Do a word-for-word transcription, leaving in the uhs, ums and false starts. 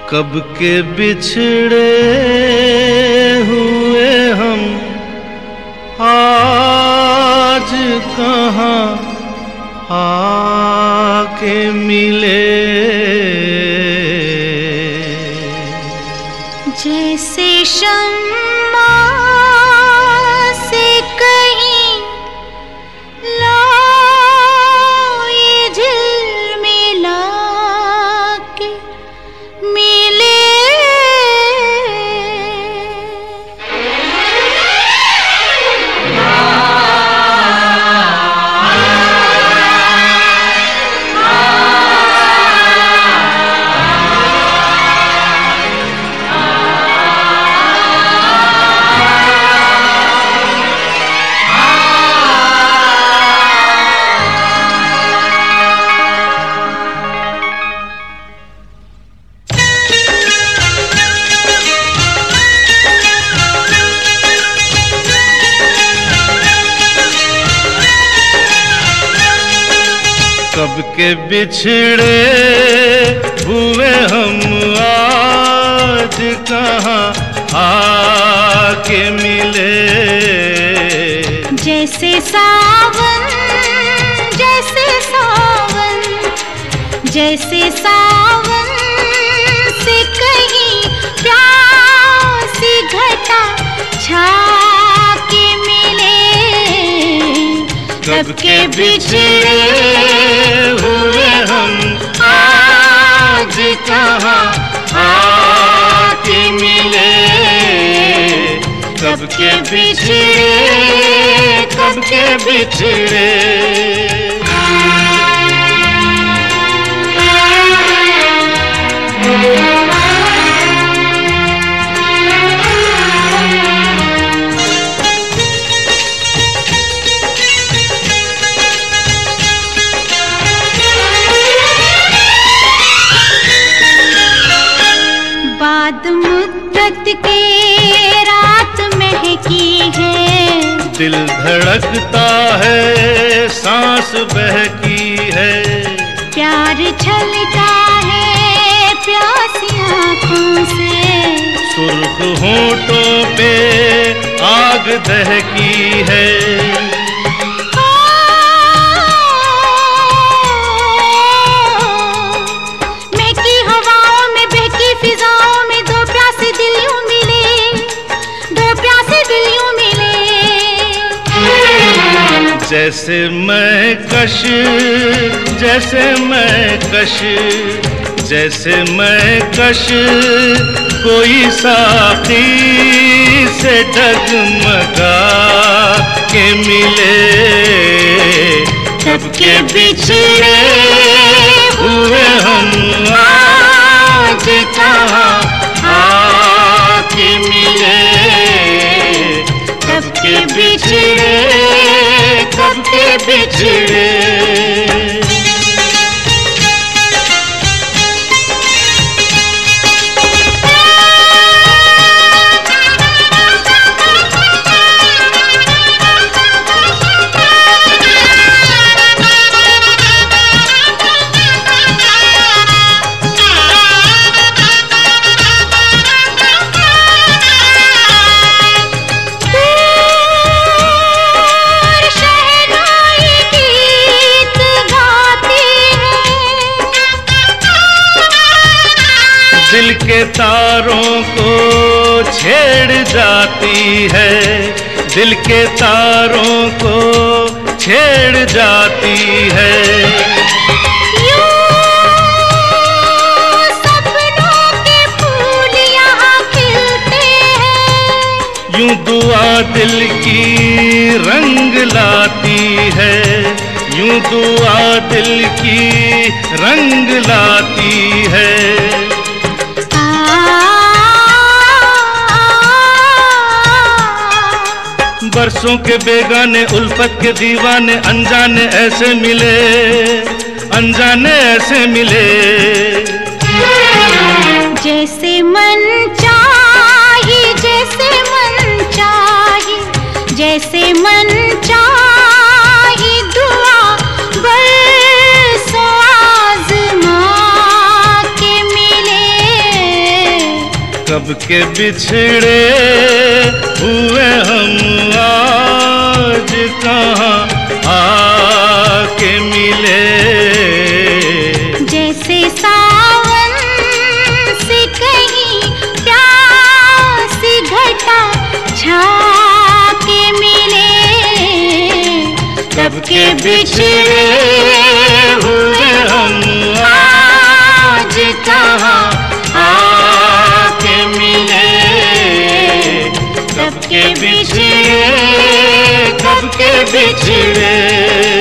कब के बिछड़े हुए हम आज कहाँ आके मिले। जैसे शम्मा से कहीं लाए झिलमिला के मिले। कब के बिछड़े हुए हम आज कहाँ आके मिले। जैसे सावन जैसे सावन जैसे सावन से कहीं प्यासी घटा छा के मिले। कब के बिछड़े हुए हम आज कहाँ आके मिले। कब के बिछड़े कब के बिछड़े। बाद मुद्दत के रात महकी है। दिल धड़कता है सांस बहकी है। प्यार छलका है प्यासी आँखों से। सुर्ख होंठों पे आग दहकी है। महकी हवाओं में बहकी फिजाओं में दो प्यासे दिल यूं मिले। दो प्यासे दिल यूं मिले। जैसे मैं कश जैसे मैं कश जैसे मैं कश कोई साथी से डगमगा के मिले। कब के बिछड़े हुए हम आज कहाँ आके मिले। कब के बिछड़े कब के बिछड़े। दिल के तारों को छेड़ जाती है। दिल के तारों को छेड़ जाती है। यूं सपनों के फूल यहाँ खिलते हैं। यूं दुआ दिल की रंग लाती है। यूं दुआ दिल की रंग लाती है। बरसों के बेगाने उल्फत के दीवाने अनजाने ऐसे मिले। अनजाने ऐसे मिले। जैसे मन चाही जैसे मन चाही जैसे मन चाही दुआ बरसों आज़मा के मिले। के बिछड़े हुए हम आज कहाँ आके मिले। जैसे सावन से कहीं प्यासी घटा छा के मिले, कब के बिछड़े हुए हम आज कहाँ आके मिले। कब के बिछड़े, कब के बिछड़े।